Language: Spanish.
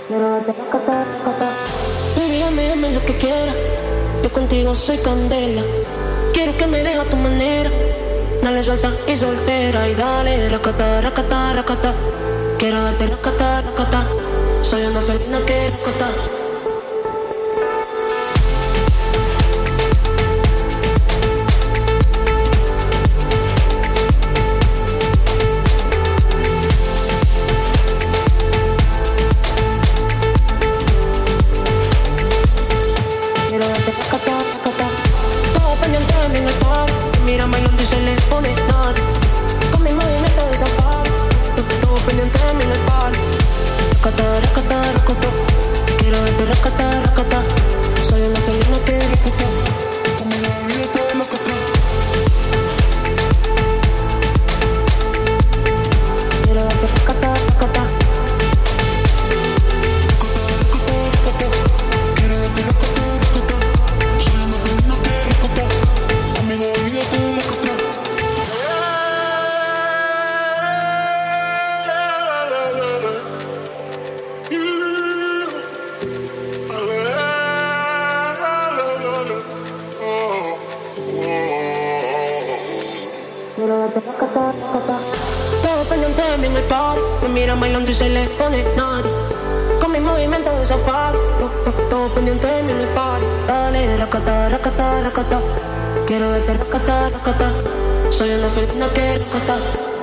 Quiero darte baby, dame lo que quieras. Yo contigo soy candela. Quiero que me dejes a tu manera. Dale suelta y soltera. Y dale, racata, racata, racata. Quiero darte racata, racata. Soy una felina que racata. Mira bailando y se le pone nada. Con mi movimiento de safari. Todo pendiente de mí en el party. Racata, racata, racata. Quiero verte racata, racata. Soy una felina que racata. Conmigo olvídate de lo que atrás. Quiero verte racata, racata. Racata, racata, racata. Quiero verte racata, racata. Soy una felina que racata. Conmigo olvídate de lo que atrás. Todo pendiente de mí en el party. Me mira bailando y se le pone nadie. Con mi movimiento de safari. Todo pendiente de mí en el party. Dale, racata, racata, racata. Quiero verte racata, racata. Soy una felina que racata.